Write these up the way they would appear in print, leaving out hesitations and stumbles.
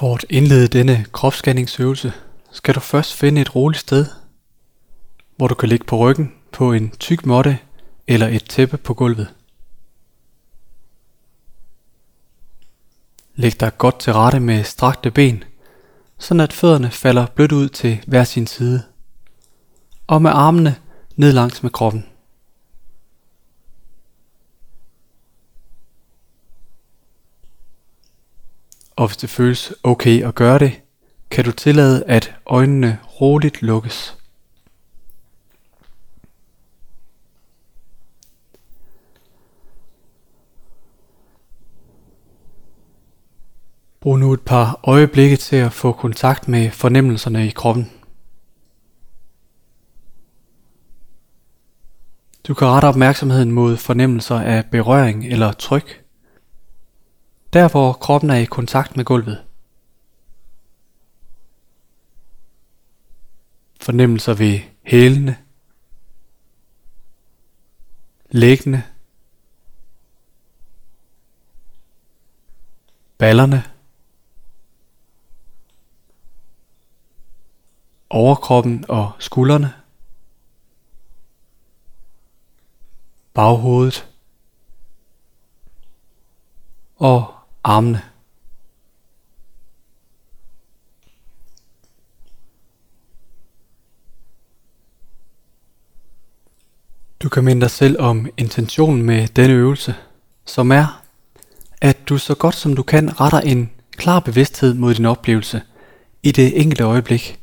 For at indlede denne kropsscanningsøvelse skal du først finde et roligt sted, hvor du kan ligge på ryggen på en tyk måtte eller et tæppe på gulvet. Læg dig godt til rette med strakte ben, sådan at fødderne falder blødt ud til hver sin side, og med armene ned langs med kroppen. Og hvis det føles okay at gøre det, kan du tillade, at øjnene roligt lukkes. Brug nu et par øjeblikke til at få kontakt med fornemmelserne i kroppen. Du kan rette opmærksomheden mod fornemmelser af berøring eller tryk, der hvor kroppen er i kontakt med gulvet. Fornemmelser ved hælene, læggene, ballerne, overkroppen og skuldrene, baghovedet og armene. Du kan minde dig selv om intentionen med denne øvelse, som er, at du så godt som du kan retter en klar bevidsthed mod din oplevelse i det enkelte øjeblik.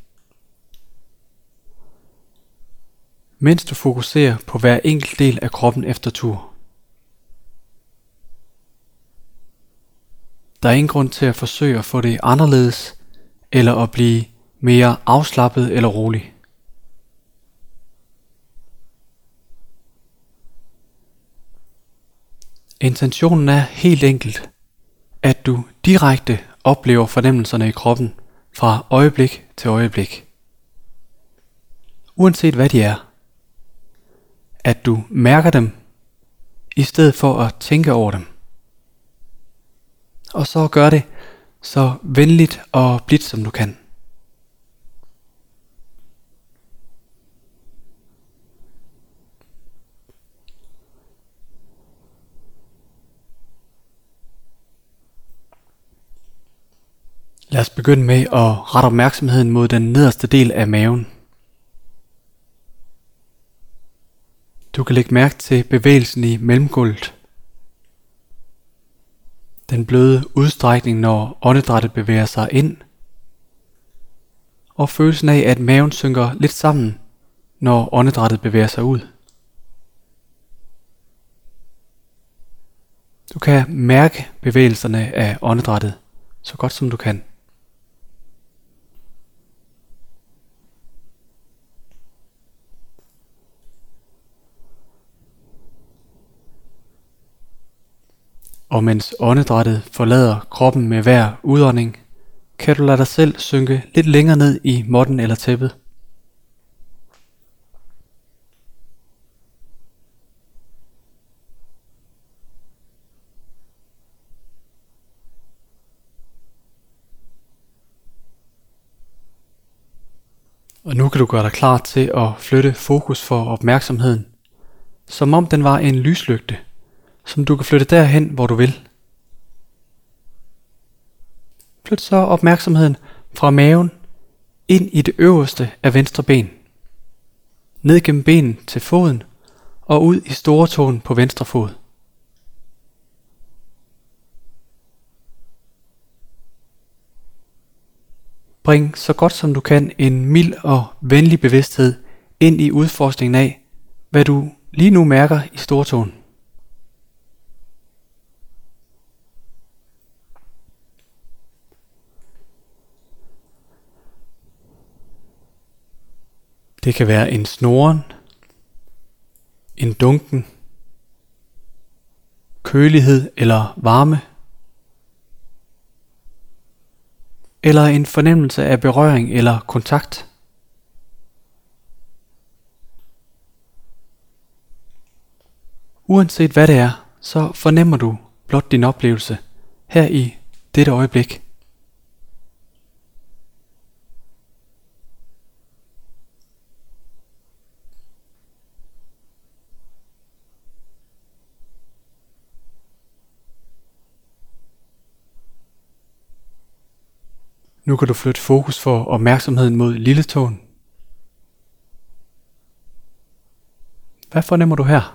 Mens du fokuserer på hver enkelt del af kroppen efter tur. Der er ingen grund til at forsøge at få det anderledes, eller at blive mere afslappet eller rolig. Intentionen er helt enkelt, at du direkte oplever fornemmelserne i kroppen fra øjeblik til øjeblik. Uanset hvad de er. At du mærker dem, i stedet for at tænke over dem. Og så gør det så venligt og blidt som du kan. Lad os begynde med at rette opmærksomheden mod den nederste del af maven. Du kan lægge mærke til bevægelsen i mellemgulvet. Den bløde udstrækning, når åndedrættet bevæger sig ind. Og følelsen af, at maven synker lidt sammen, når åndedrættet bevæger sig ud. Du kan mærke bevægelserne af åndedrættet så godt som du kan. Og mens åndedrættet forlader kroppen med hver udånding, kan du lade dig selv synke lidt længere ned i måtten eller tæppet. Og nu kan du gøre dig klar til at flytte fokus for opmærksomheden, som om den var en lyslygte, som du kan flytte derhen, hvor du vil. Flyt så opmærksomheden fra maven ind i det øverste af venstre ben, ned gennem benen til foden og ud i storetåen på venstre fod. Bring så godt som du kan en mild og venlig bevidsthed ind i udforskningen af, hvad du lige nu mærker i storetåen. Det kan være en snoren, en dunken, kølighed eller varme, eller en fornemmelse af berøring eller kontakt. Uanset hvad det er, så fornemmer du blot din oplevelse her i dette øjeblik. Nu kan du flytte fokus for opmærksomheden mod lilletåen. Hvad fornemmer du her?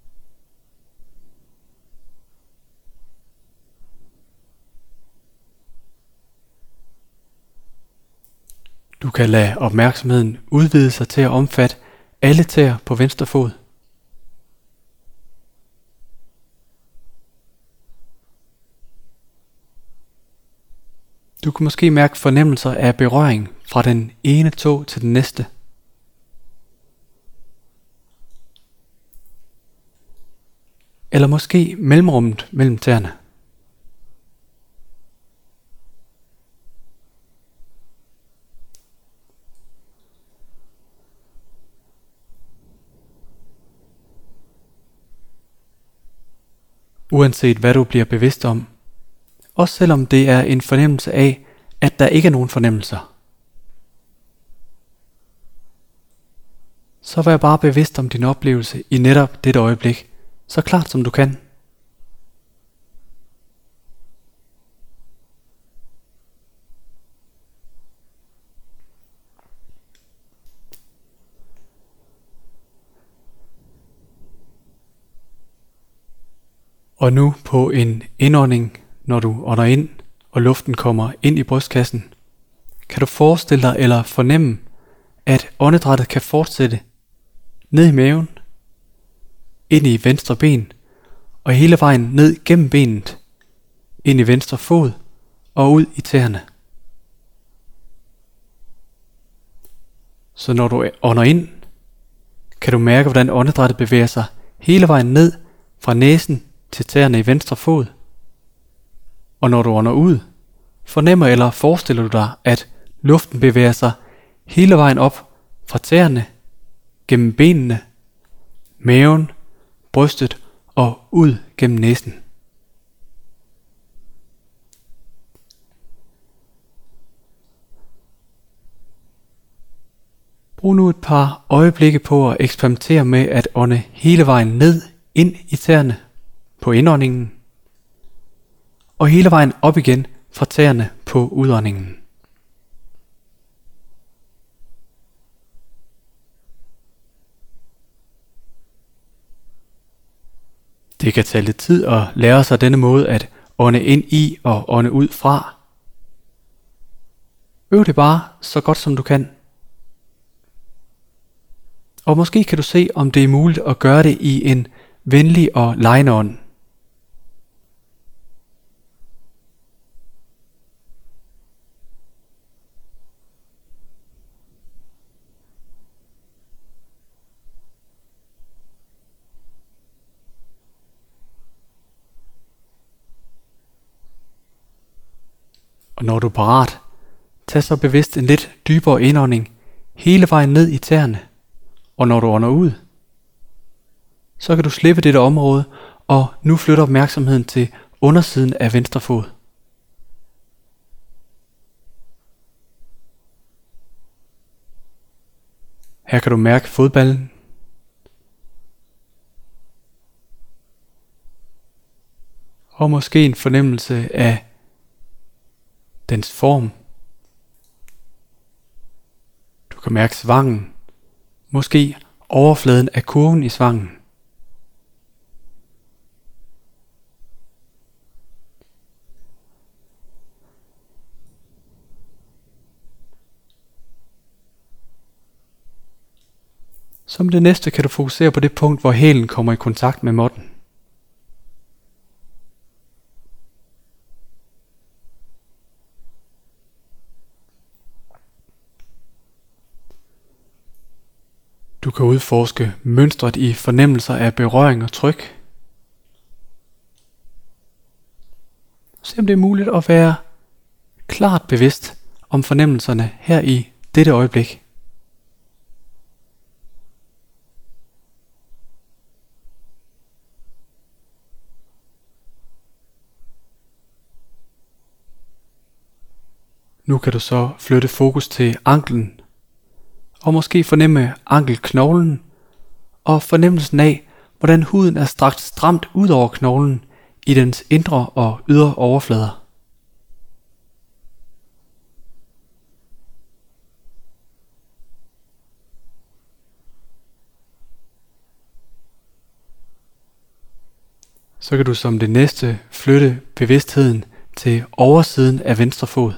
Du kan lade opmærksomheden udvide sig til at omfatte alle tæer på venstre fod. Du kan måske mærke fornemmelser af berøring fra den ene tå til den næste. Eller måske mellemrummet mellem tæerne. Uanset hvad du bliver bevidst om, også selvom det er en fornemmelse af, at der ikke er nogen fornemmelser, så vær bare bevidst om din oplevelse i netop dette øjeblik, så klart som du kan. Og nu på en indånding, når du ånder ind, og luften kommer ind i brystkassen, kan du forestille dig eller fornemme, at åndedrættet kan fortsætte ned i maven, ind i venstre ben, og hele vejen ned gennem benet, ind i venstre fod og ud i tæerne. Så når du ånder ind, kan du mærke, hvordan åndedrættet bevæger sig hele vejen ned fra næsen til tæerne i venstre fod. Og når du ånder ud, fornemmer eller forestiller du dig, at luften bevæger sig hele vejen op fra tæerne, gennem benene, maven, brystet og ud gennem næsen. Brug nu et par øjeblikke på at eksperimentere med at ånde hele vejen ned ind i tæerne på indåndingen, og hele vejen op igen fra tæerne på udåndingen. Det kan tage lidt tid at lære sig denne måde at ånde ind i og ånde ud fra. Øv det bare så godt som du kan. Og måske kan du se, om det er muligt at gøre det i en venlig og legende ånd. Og når du er parat, tag så bevidst en lidt dybere indånding hele vejen ned i tæerne. Og når du ånder ud, så kan du slippe dette område, og nu flytter opmærksomheden til undersiden af venstre fod. Her kan du mærke fodballen. Og måske en fornemmelse af dens form. Du kan mærke svangen, måske overfladen af kurven i svangen. Som det næste kan du fokusere på det punkt, hvor hælen kommer i kontakt med måtten. Du kan udforske mønstret i fornemmelser af berøring og tryk. Se om det er muligt at være klart bevidst om fornemmelserne her i dette øjeblik. Nu kan du så flytte fokus til anklen, og måske fornemme ankelknoglen, og fornemmelsen af, hvordan huden er strakt stramt ud over knoglen i dens indre og ydre overflader. Så kan du som det næste flytte bevidstheden til oversiden af venstre fod.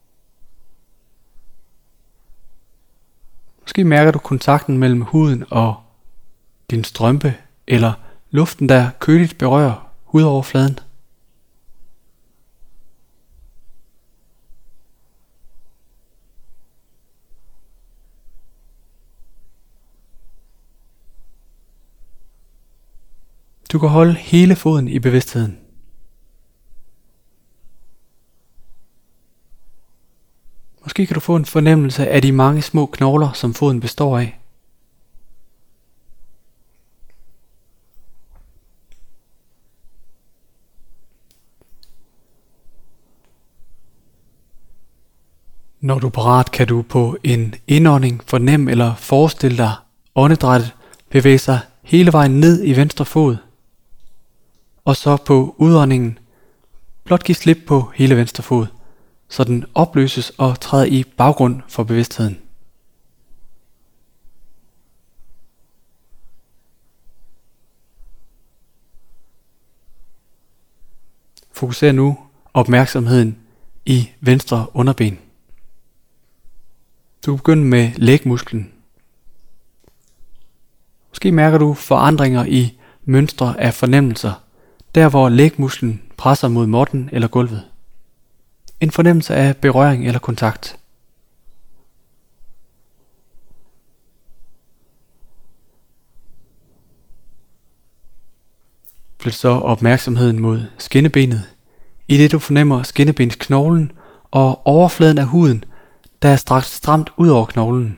Måske mærker du kontakten mellem huden og din strømpe, eller luften, der køligt berører hudoverfladen. Du kan holde hele foden i bevidstheden. Måske kan du få en fornemmelse af de mange små knogler, som foden består af. Når du er parat, kan du på en indånding fornemme eller forestille dig åndedrættet bevæge sig hele vejen ned i venstre fod. Og så på udåndingen blot give slip på hele venstre fod, så den opløses og træder i baggrund for bevidstheden. Fokuser nu opmærksomheden i venstre underben. Du begynder med lægmusklen. Måske mærker du forandringer i mønstre af fornemmelser, der hvor lægmusklen presser mod måtten eller gulvet. En fornemmelse af berøring eller kontakt. Flyt så opmærksomheden mod skinnebenet, i det du fornemmer skinnebensknoglen og overfladen af huden, der er strakt stramt ud over knoglen.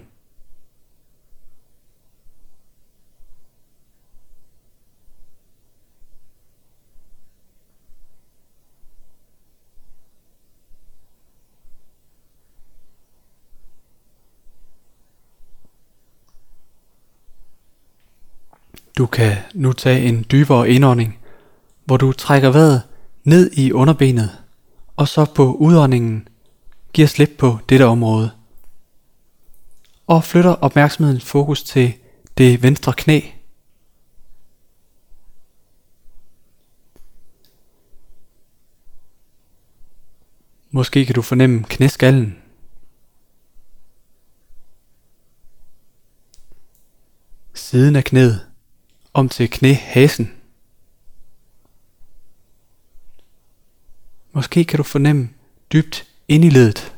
Du kan nu tage en dybere indånding, hvor du trækker vejret ned i underbenet, og så på udåndingen giver slip på dette område, og flytter opmærksomhedens fokus til det venstre knæ. Måske kan du fornemme knæskallen. Siden af knæet, om til knæhasen. Måske kan du fornemme dybt ind i leddet.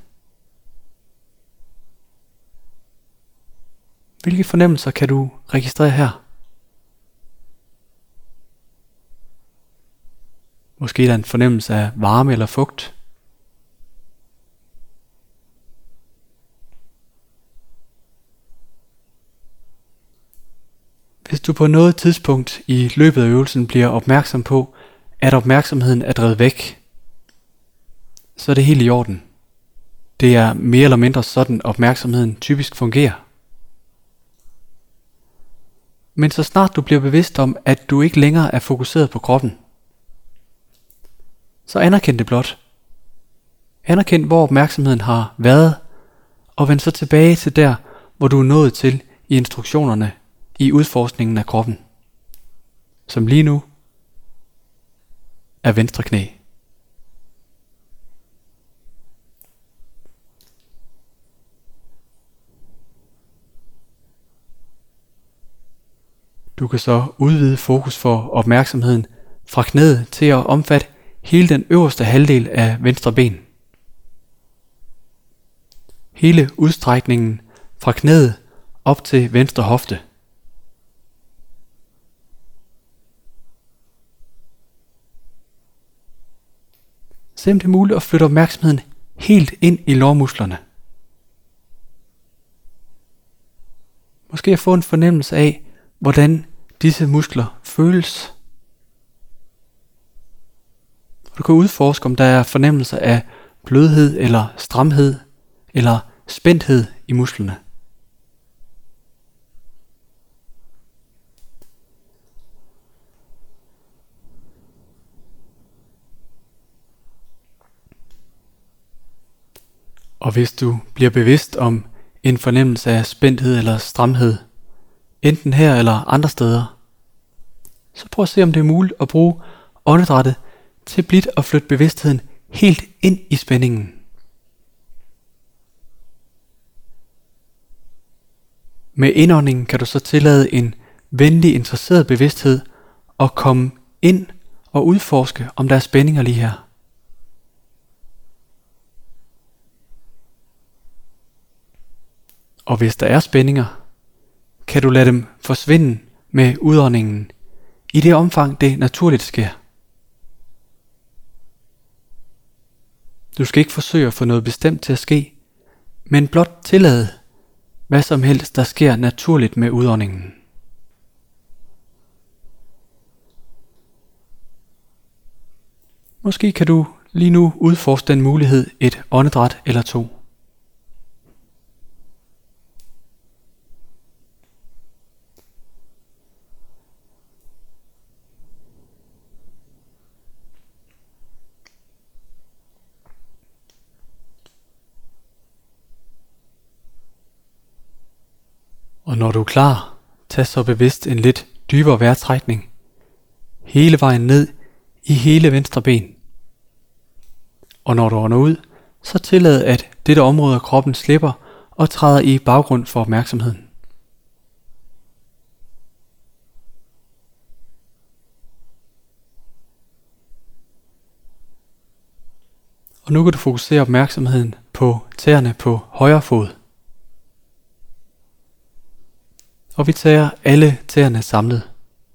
Hvilke fornemmelser kan du registrere her? Måske er der en fornemmelse af varme eller fugt. Hvis du på noget tidspunkt i løbet af øvelsen bliver opmærksom på, at opmærksomheden er drevet væk, så er det helt i orden. Det er mere eller mindre sådan opmærksomheden typisk fungerer. Men så snart du bliver bevidst om, at du ikke længere er fokuseret på kroppen, så anerkend det blot. Anerkend, hvor opmærksomheden har været, og vend så tilbage til der, hvor du er nået til i instruktionerne i udforskningen af kroppen, som lige nu er venstre knæ. Du kan så udvide fokus for opmærksomheden fra knæet til at omfatte hele den øverste halvdel af venstre ben. Hele udstrækningen fra knæet op til venstre hofte. Se om det er muligt at flytte opmærksomheden helt ind i lårmusklerne. Måske at få en fornemmelse af, hvordan disse muskler føles. Du kan udforske, om der er fornemmelser af blødhed eller stramhed eller spændthed i musklerne. Og hvis du bliver bevidst om en fornemmelse af spændthed eller stramhed, enten her eller andre steder, så prøv at se, om det er muligt at bruge åndedrættet til blidt at flytte bevidstheden helt ind i spændingen. Med indåndingen kan du så tillade en venlig, interesseret bevidsthed at komme ind og udforske, om der er spændinger lige her. Og hvis der er spændinger, kan du lade dem forsvinde med udåndingen, i det omfang det naturligt sker. Du skal ikke forsøge at få noget bestemt til at ske, men blot tillade hvad som helst, der sker naturligt med udåndingen. Måske kan du lige nu udforske den mulighed et åndedræt eller to. Og når du er klar, tag så bevidst en lidt dybere vejrtrækning, hele vejen ned i hele venstre ben. Og når du ånder ud, så tillad at dette område af kroppen slipper og træder i baggrund for opmærksomheden. Og nu kan du fokusere opmærksomheden på tæerne på højre fod. Og vi tager alle tæerne samlet.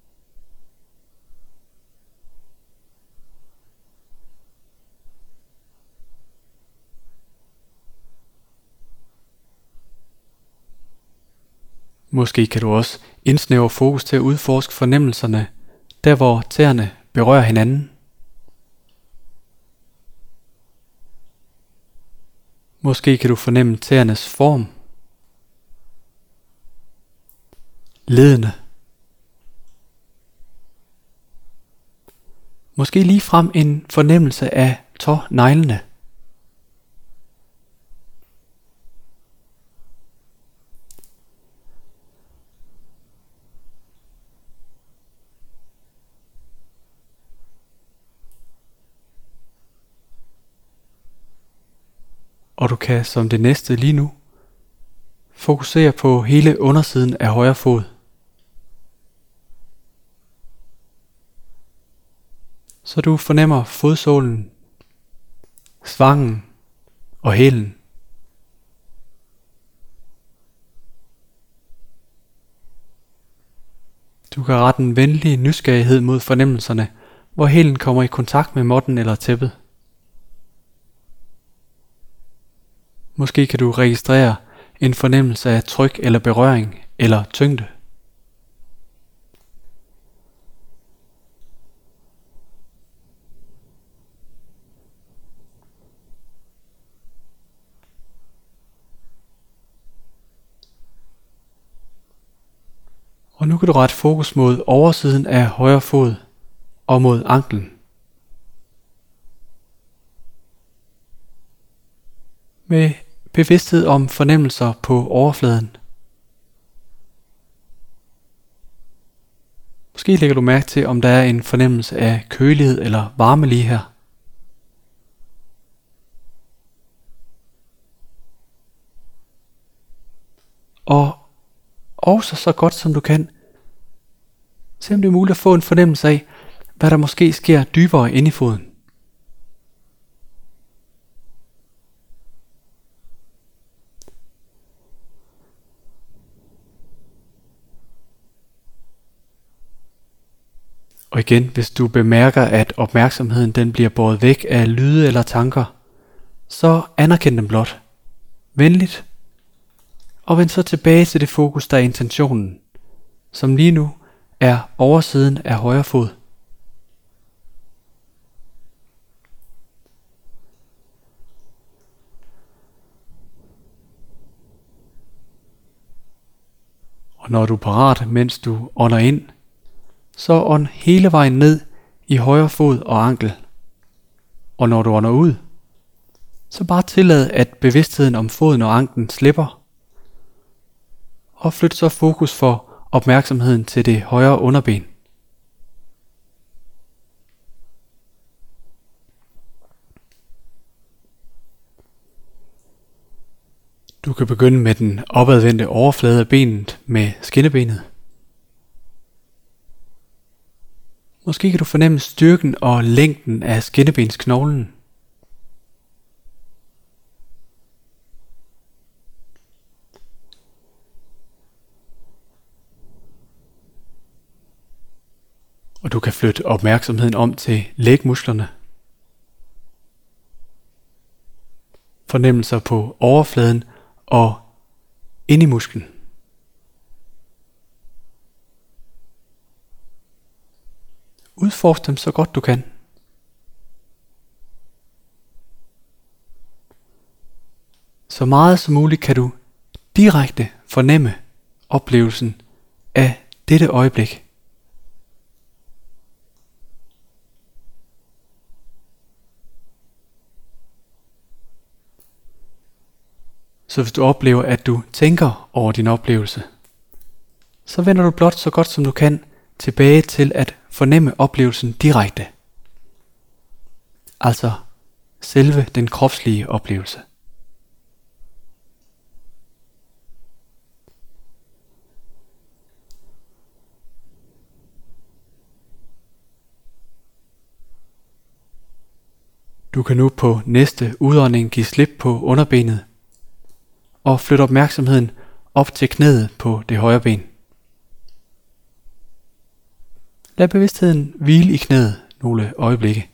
Måske kan du også indsnævre fokus til at udforske fornemmelserne, der hvor tæerne berører hinanden. Måske kan du fornemme tæernes form, leddene. Måske ligefrem en fornemmelse af tåneglene. Og du kan som det næste lige nu fokusere på hele undersiden af højre fod. Så du fornemmer fodsålen, svangen og hælen. Du kan rette en venlig nysgerrighed mod fornemmelserne, hvor hælen kommer i kontakt med måtten eller tæppet. Måske kan du registrere en fornemmelse af tryk eller berøring eller tyngde. Og nu kan du rette fokus mod oversiden af højre fod og mod anklen. Med bevidsthed om fornemmelser på overfladen. Måske lægger du mærke til, om der er en fornemmelse af kølighed eller varme lige her. Og også så godt som du kan, se om det er muligt at få en fornemmelse af, hvad der måske sker dybere inde i foden. Og igen, hvis du bemærker, at opmærksomheden den bliver båret væk af lyde eller tanker, så anerkend dem blot, venligt, og vend så tilbage til det fokus, der er intentionen, som lige nu er oversiden af højre fod. Og når du er parat, mens du ånder ind, så ånd hele vejen ned i højre fod og ankel. Og når du ånder ud, så bare tillad, at bevidstheden om foden og anklen slipper. Og flyt så fokus for opmærksomheden til det højre underben. Du kan begynde med den opadvendte overflade af benet med skinnebenet. Måske kan du fornemme styrken og længden af skinnebensknoglen. Og du kan flytte opmærksomheden om til lægmusklerne. Fornemmelser på overfladen og inde i musklen. Udforsk dem så godt du kan. Så meget som muligt kan du direkte fornemme oplevelsen af dette øjeblik. Så hvis du oplever, at du tænker over din oplevelse, så vender du blot så godt som du kan tilbage til at fornemme oplevelsen direkte. Altså selve den kropslige oplevelse. Du kan nu på næste udånding give slip på underbenet og flytte opmærksomheden op til knæet på det højre ben. Lad bevidstheden hvile i knæet nogle øjeblikke.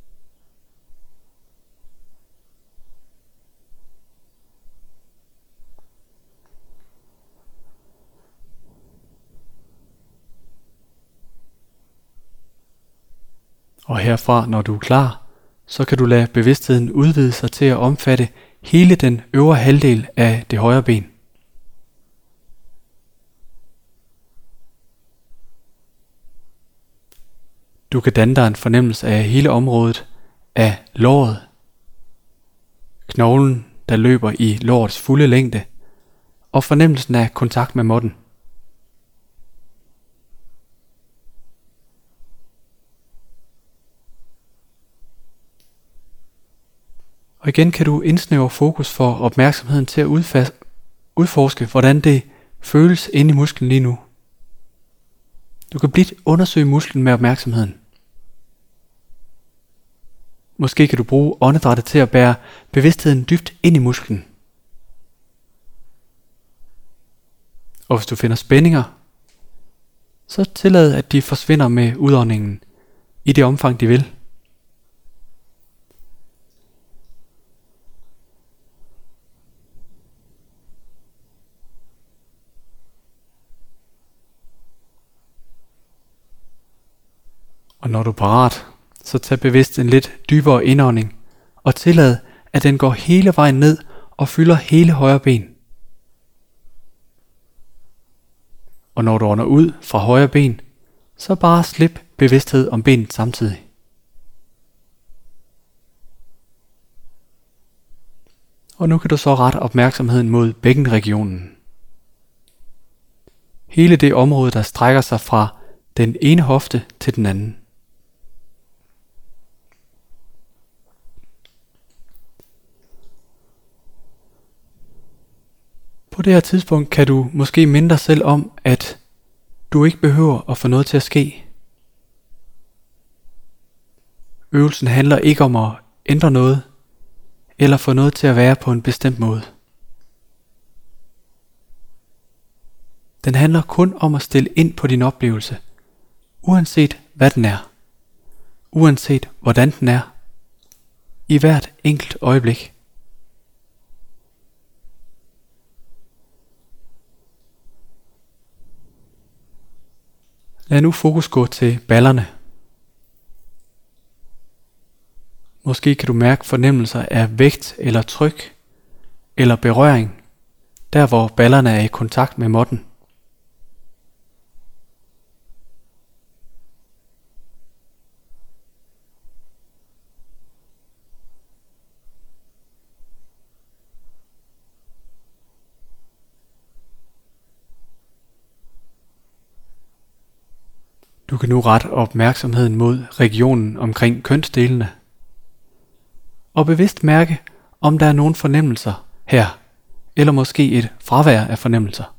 Og herfra, når du er klar, så kan du lade bevidstheden udvide sig til at omfatte hele den øvre halvdel af det højre ben. Du kan danne dig en fornemmelse af hele området af låret, knoglen, der løber i lårets fulde længde, og fornemmelsen af kontakt med måtten. Og igen kan du indsnævre fokus for opmærksomheden til at udforske, hvordan det føles inde i musklen lige nu. Du kan blidt undersøge musklen med opmærksomheden. Måske kan du bruge åndedrættet til at bære bevidstheden dybt ind i musklen. Og hvis du finder spændinger, så tillad, at de forsvinder med udåndingen i det omfang de vil. Og når du er parat, så tag bevidst en lidt dybere indånding, og tillad, at den går hele vejen ned og fylder hele højre ben. Og når du ånder ud fra højre ben, så bare slip bevidsthed om benet samtidig. Og nu kan du så rette opmærksomheden mod bækkenregionen. Hele det område, der strækker sig fra den ene hofte til den anden. På det her tidspunkt kan du måske minde dig selv om, at du ikke behøver at få noget til at ske. Øvelsen handler ikke om at ændre noget, eller få noget til at være på en bestemt måde. Den handler kun om at stille ind på din oplevelse, uanset hvad den er, uanset hvordan den er, i hvert enkelt øjeblik. Lad nu fokus gå til ballerne. Måske kan du mærke fornemmelser af vægt eller tryk eller berøring, der hvor ballerne er i kontakt med måtten. Du kan nu rette opmærksomheden mod regionen omkring kønsdelene, og bevidst mærke, om der er nogle fornemmelser her, eller måske et fravær af fornemmelser.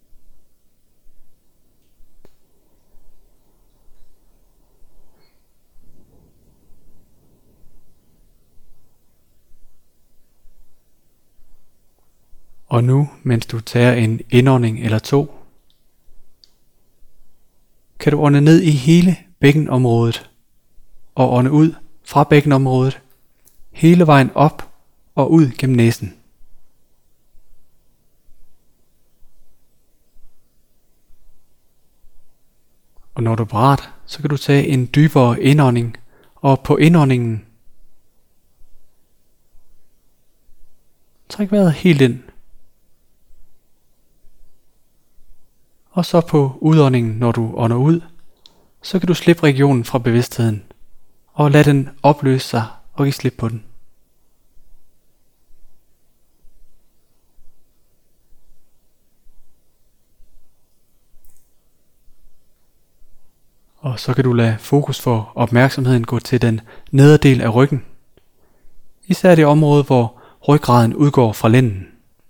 Og nu, mens du tager en indånding eller to, kan du ånde ned i hele bækkenområdet og ånde ud fra bækkenområdet hele vejen op og ud gennem næsen. Og når du er parat, så kan du tage en dybere indånding, og på indåndingen træk vejret helt ind. Og så på udåndingen, når du ånder ud, så kan du slippe regionen fra bevidstheden, og lade den opløse sig og give slip på den. Og så kan du lade fokus for opmærksomheden gå til den nederdel af ryggen, især det område, hvor ryggraden udgår fra lænden.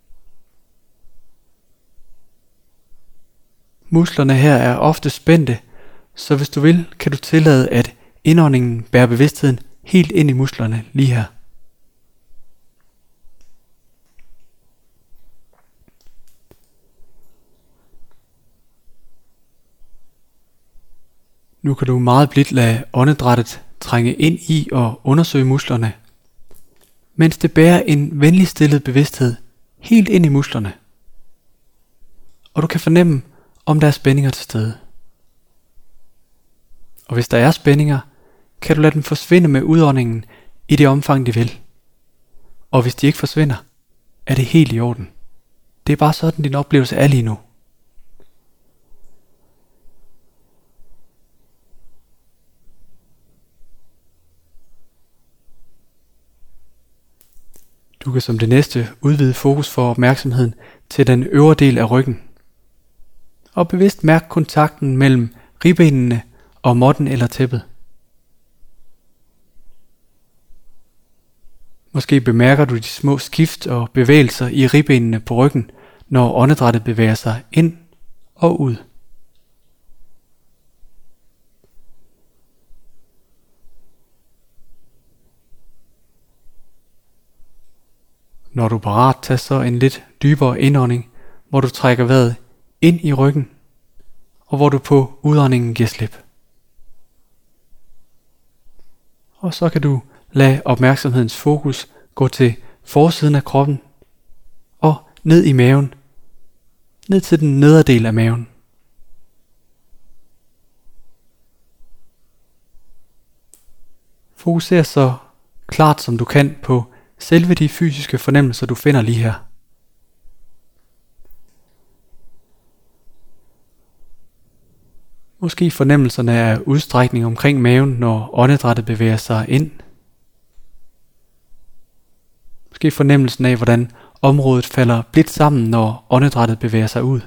Musklerne her er ofte spændte, så hvis du vil, kan du tillade, at indåndingen bærer bevidstheden helt ind i musklerne lige her. Nu kan du meget blidt lade åndedrættet trænge ind i og undersøge musklerne, mens det bærer en venlig stillet bevidsthed helt ind i musklerne. Og du kan fornemme, om der er spændinger til stede. Og hvis der er spændinger, kan du lade dem forsvinde med udåndingen i det omfang de vil. Og hvis de ikke forsvinder, er det helt i orden. Det er bare sådan din oplevelse er lige nu. Du kan som det næste udvide fokus for opmærksomheden til den øvre del af ryggen. Og bevidst mærk kontakten mellem ribbenene og måtten eller tæppet. Måske bemærker du de små skift og bevægelser i ribbenene på ryggen, når åndedrættet bevæger sig ind og ud. Når du er parat, tag så en lidt dybere indånding, hvor du trækker vejret ind i ryggen, og hvor du på udåndingen giver slip. Og så kan du lade opmærksomhedens fokus gå til forsiden af kroppen og ned i maven, ned til den nederdel af maven. Fokuser så klart som du kan på selve de fysiske fornemmelser, du finder lige her. Måske fornemmelserne af udstrækning omkring maven, når åndedrættet bevæger sig ind. Måske fornemmelsen af, hvordan området falder blidt sammen, når åndedrættet bevæger sig ud.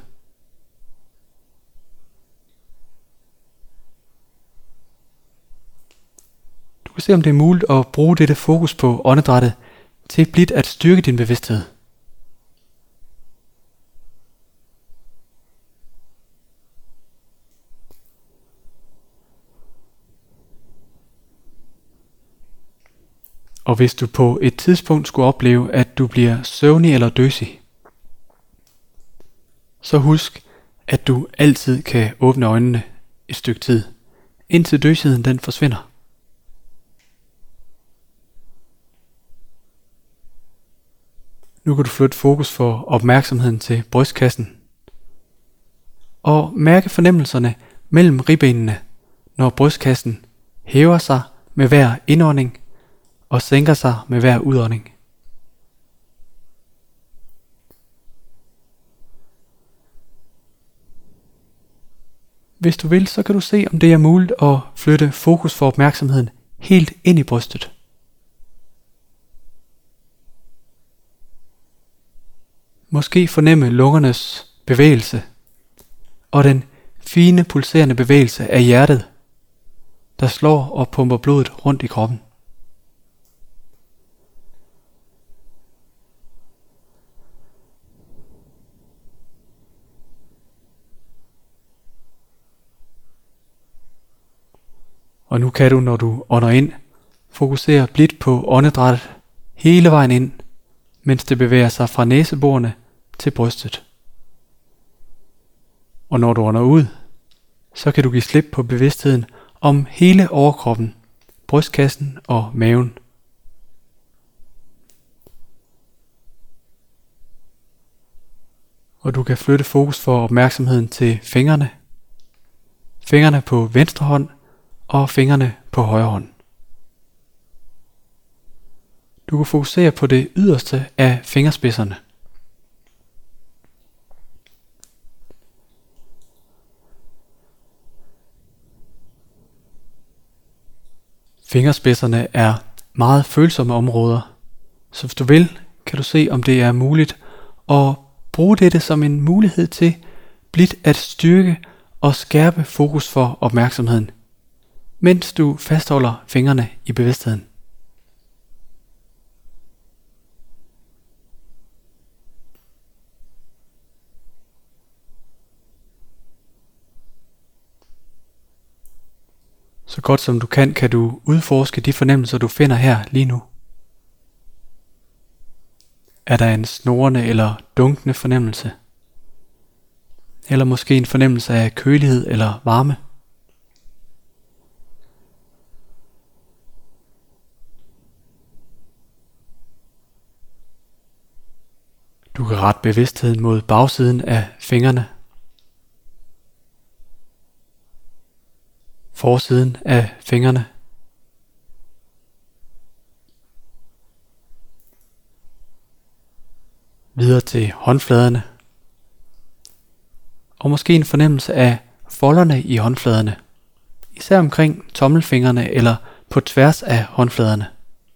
Du kan se, om det er muligt at bruge dette fokus på åndedrættet til blidt at styrke din bevidsthed. Og hvis du på et tidspunkt skulle opleve, at du bliver søvnig eller døsig, så husk, at du altid kan åbne øjnene et stykke tid, indtil døsigheden den forsvinder. Nu kan du flytte fokus for opmærksomheden til brystkassen, og mærke fornemmelserne mellem ribbenene, når brystkassen hæver sig med hver indånding og sænker sig med hver udånding. Hvis du vil, så kan du se, om det er muligt at flytte fokus for opmærksomheden helt ind i brystet. Måske fornemme lungernes bevægelse og den fine pulserende bevægelse af hjertet, der slår og pumper blodet rundt i kroppen. Og nu kan du, når du ånder ind, fokusere blidt på åndedrættet hele vejen ind, mens det bevæger sig fra næseborene til brystet. Og når du ånder ud, så kan du give slip på bevidstheden om hele overkroppen, brystkassen og maven. Og du kan flytte fokus for opmærksomheden til fingrene. Fingrene på venstre hånd og fingrene på højre hånd. Du kan fokusere på det yderste af fingerspidserne. Fingerspidserne er meget følsomme områder, så hvis du vil, kan du se om det er muligt at bruge dette som en mulighed til blidt at styrke og skærpe fokus for opmærksomheden, mens du fastholder fingrene i bevidstheden. Så godt som du kan du udforske de fornemmelser, du finder her lige nu. Er der en snorende eller dunkende fornemmelse? Eller måske en fornemmelse af kølighed eller varme? Du kan rette bevidstheden mod bagsiden af fingrene, forsiden af fingrene, videre til håndfladerne, og måske en fornemmelse af folderne i håndfladerne, især omkring tommelfingrene eller på tværs af håndfladerne.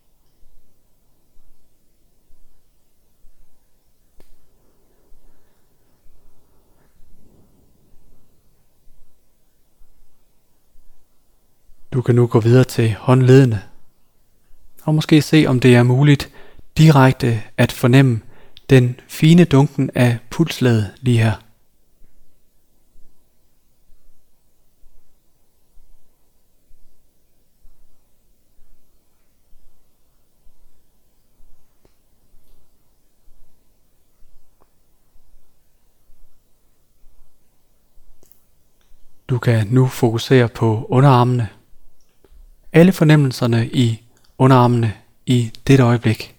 Du kan nu gå videre til håndleddene, og måske se om det er muligt direkte at fornemme den fine dunken af pulslaget lige her. Du kan nu fokusere på underarmene. Alle fornemmelserne i underarmene i dette øjeblik.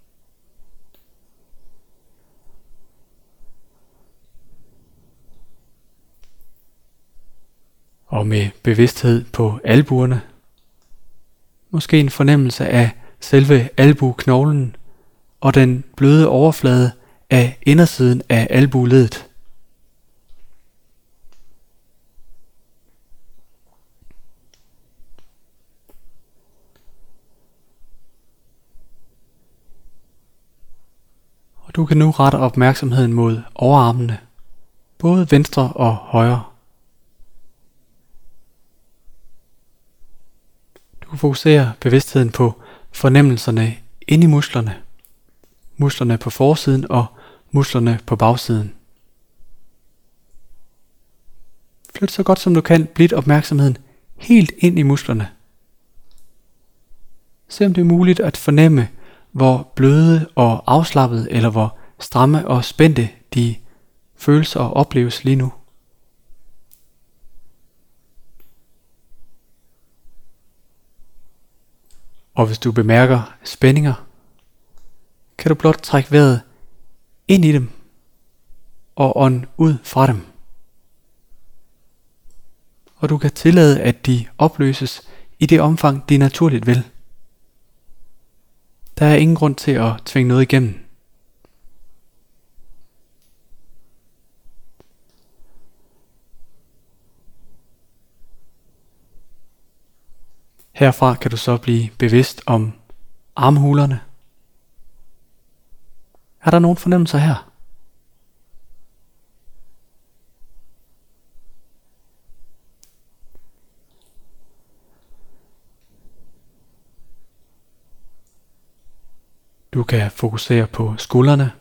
Og med bevidsthed på albuerne. Måske en fornemmelse af selve albueknoglen og den bløde overflade af indersiden af albueledet. Og du kan nu rette opmærksomheden mod overarmene, både venstre og højre. Du kan fokusere bevidstheden på fornemmelserne inde i musklerne. Musklerne på forsiden og musklerne på bagsiden. Flyt så godt som du kan blidt opmærksomheden helt ind i musklerne. Se om det er muligt at fornemme, hvor bløde og afslappede eller hvor stramme og spændte de føles og opleves lige nu. Og hvis du bemærker spændinger, kan du blot trække vejret ind i dem og ånde ud fra dem. Og du kan tillade, at de opløses i det omfang, de naturligt vil. Der er ingen grund til at tvinge noget igennem. Herfra kan du så blive bevidst om armhulerne. Er der nogen fornemmelser her? Du kan fokusere på skuldrene.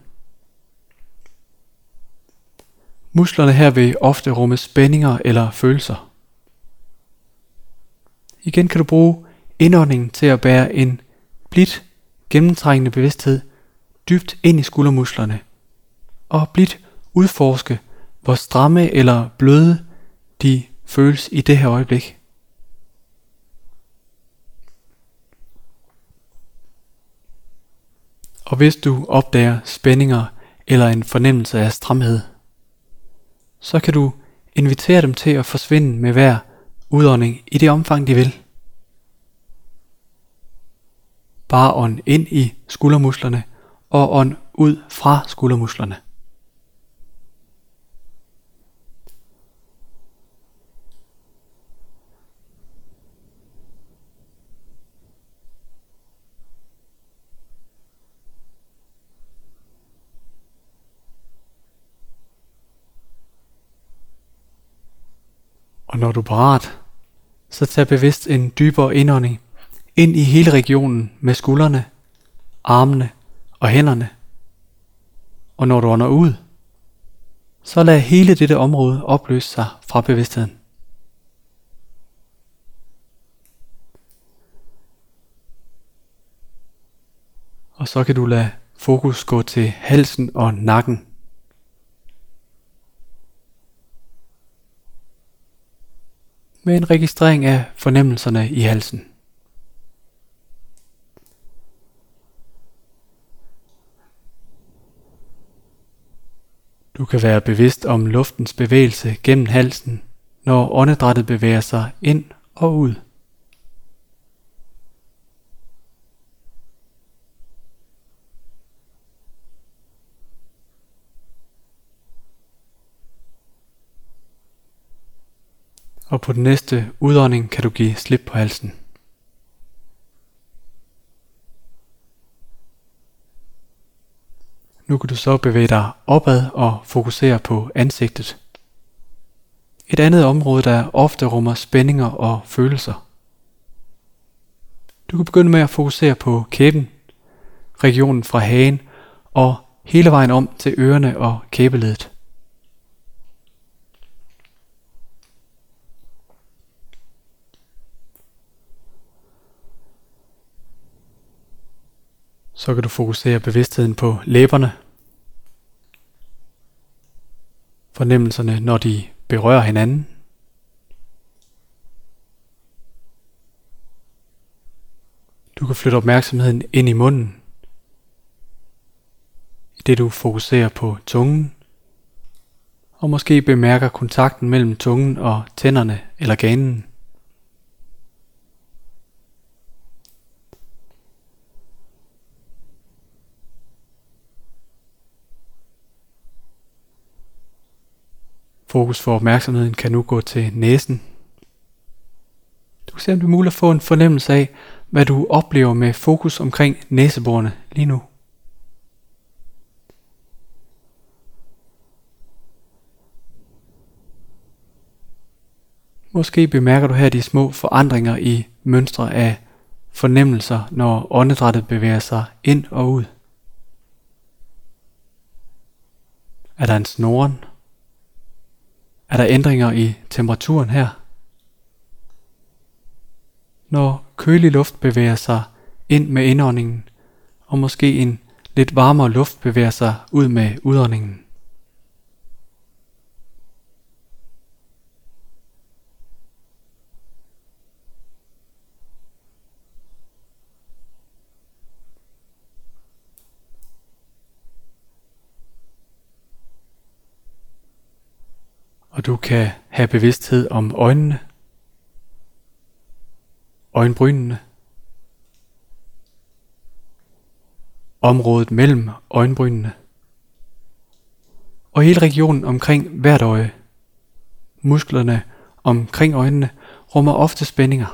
Musklerne her vil ofte rumme spændinger eller følelser. Igen kan du bruge indåndingen til at bære en blidt gennemtrængende bevidsthed dybt ind i skuldermusklerne og blidt udforske, hvor stramme eller bløde de føles i det her øjeblik. Og hvis du opdager spændinger eller en fornemmelse af stramhed, så kan du invitere dem til at forsvinde med hver udånding i det omfang de vil. Bare ånd ind i skuldermusklerne og ånd ud fra skuldermusklerne. Og når du er parat, så tag bevidst en dybere indånding ind i hele regionen med skuldrene, armene og hænderne. Og når du ånder ud, så lad hele dette område opløse sig fra bevidstheden. Og så kan du lade fokus gå til halsen og nakken. Med en registrering af fornemmelserne i halsen. Du kan være bevidst om luftens bevægelse gennem halsen, når åndedrættet bevæger sig ind og ud. Og på den næste udånding kan du give slip på halsen. Nu kan du så bevæge dig opad og fokusere på ansigtet. Et andet område, der ofte rummer spændinger og følelser. Du kan begynde med at fokusere på kæben, regionen fra hagen og hele vejen om til ørerne og kæbeleddet. Så kan du fokusere bevidstheden på læberne. Fornemmelserne, når de berører hinanden. Du kan flytte opmærksomheden ind i munden, i det du fokuserer på tungen, og måske bemærker kontakten mellem tungen og tænderne eller ganen. Fokus for opmærksomheden kan nu gå til næsen. Du kan se, om det er muligt at få en fornemmelse af, hvad du oplever med fokus omkring næseborene lige nu. Måske bemærker du her de små forandringer i mønstre af fornemmelser, når åndedrættet bevæger sig ind og ud. Er der en snoren? Er der ændringer i temperaturen her? Når kølig luft bevæger sig ind med indåndingen, og måske en lidt varmere luft bevæger sig ud med udåndingen. Og du kan have bevidsthed om øjnene, øjenbrynene, området mellem øjenbrynene, og hele regionen omkring hvert øje. Musklerne omkring øjnene rummer ofte spændinger.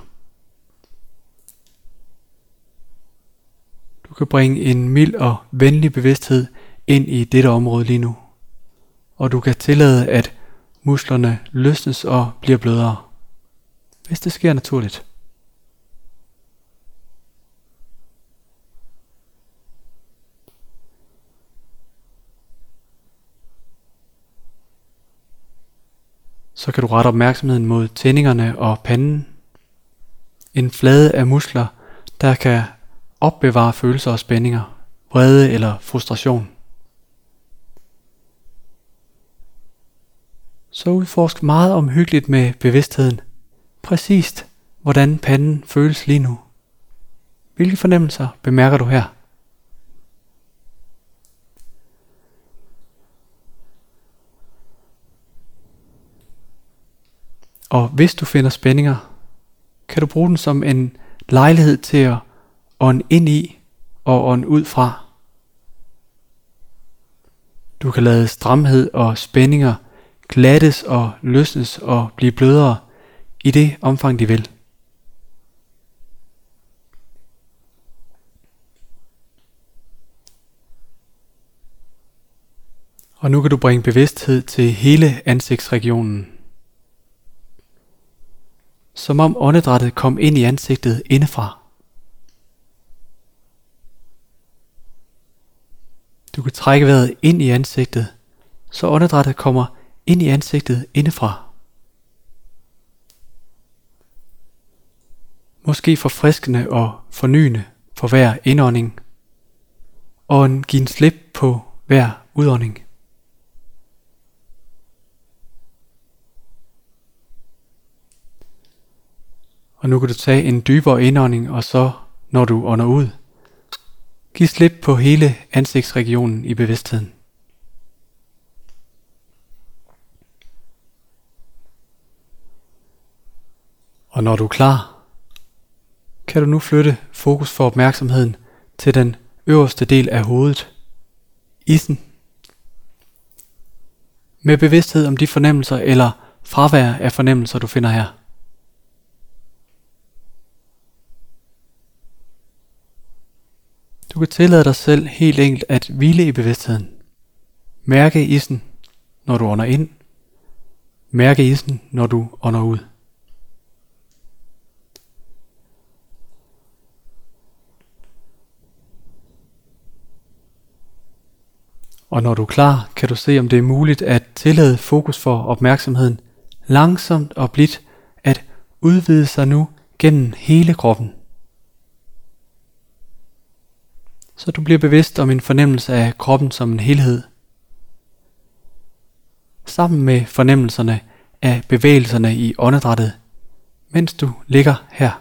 Du kan bringe en mild og venlig bevidsthed ind i dette område lige nu, og du kan tillade, at musklerne løsnes og bliver blødere, hvis det sker naturligt. Så kan du rette opmærksomheden mod tændingerne og panden. en flade af muskler, der kan opbevare følelser og spændinger, vrede eller frustration. Så udforsk meget omhyggeligt med bevidstheden, præcist hvordan panden føles lige nu. Hvilke fornemmelser bemærker du her? Og hvis du finder spændinger, kan du bruge den som en lejlighed til at ånde ind i og ånde ud fra. Du kan lade stramhed og spændinger glattes og løsnes og blive blødere i det omfang de vil. Og nu kan du bringe bevidsthed til hele ansigtsregionen. Som om åndedrættet kom ind i ansigtet indefra. Du kan trække vejret ind i ansigtet, så åndedrættet kommer ind i ansigtet indefra. Måske forfriskende og fornyende for hver indånding, og give en slip på hver udånding. Og nu kan du tage en dybere indånding, og så, når du ånder ud, giv slip på hele ansigtsregionen i bevidstheden. Og når du er klar, kan du nu flytte fokus for opmærksomheden til den øverste del af hovedet, issen, med bevidsthed om de fornemmelser eller fravær af fornemmelser, du finder her. Du kan tillade dig selv helt enkelt at hvile i bevidstheden. Mærke issen, når du ånder ind. Mærke issen, når du ånder ud. Og når du er klar, kan du se, om det er muligt at tillade fokus for opmærksomheden langsomt og blidt at udvide sig nu gennem hele kroppen. Så du bliver bevidst om en fornemmelse af kroppen som en helhed. Sammen med fornemmelserne af bevægelserne i åndedrættet, mens du ligger her.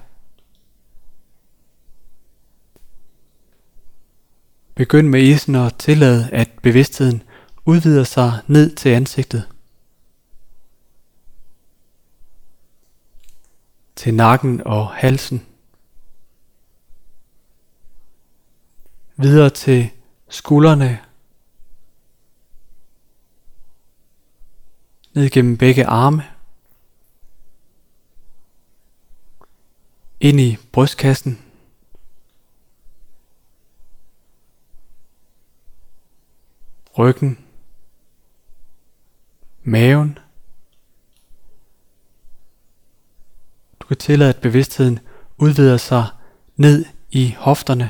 Begynd med issen og tillade, at bevidstheden udvider sig ned til ansigtet. Til nakken og halsen. Videre til skuldrene. Ned gennem begge arme. Ind i brystkassen. Ryggen. Maven. Du kan tillade, at bevidstheden udvider sig ned i hofterne.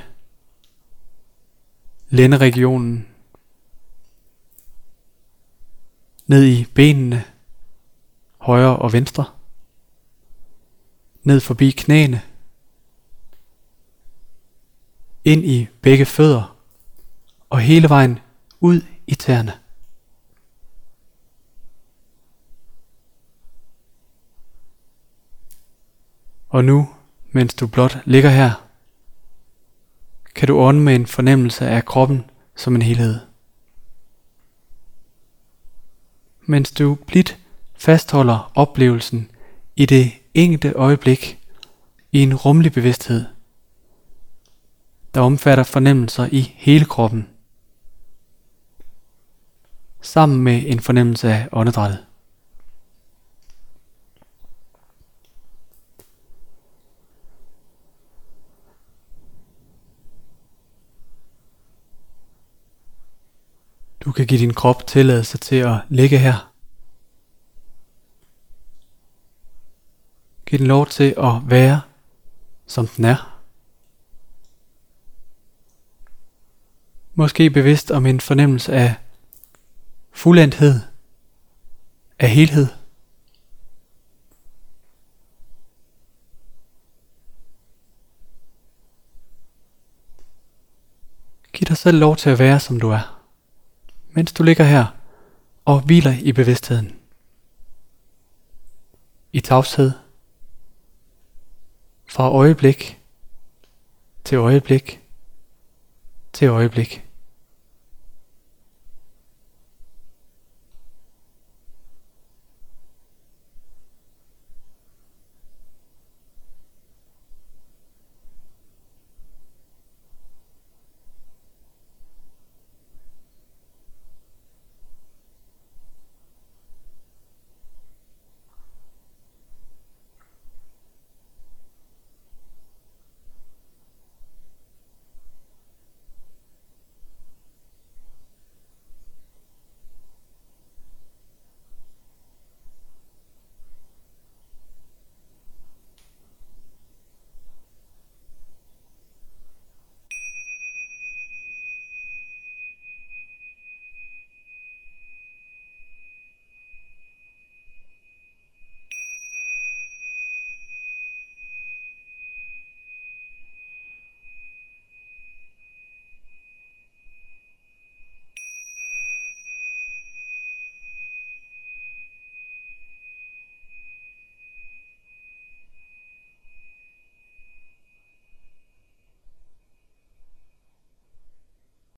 Lænderegionen. Ned i benene. Højre og venstre. Ned forbi knæene. Ind i begge fødder. Og hele vejen ud i tæerne. Og nu, mens du blot ligger her, kan du ånde med en fornemmelse af kroppen som en helhed. Mens du blidt fastholder oplevelsen i det enkelte øjeblik i en rummelig bevidsthed, der omfatter fornemmelser i hele kroppen, sammen med en fornemmelse af åndedrættet. Du kan give din krop tilladelse til at ligge her. Giv den lov til at være, som den er. Måske bevidst om en fornemmelse af fuldendthed, af helhed. Giv dig selv lov til at være, som du er, mens du ligger her og hviler i bevidstheden. I tavshed. Fra øjeblik til øjeblik til øjeblik.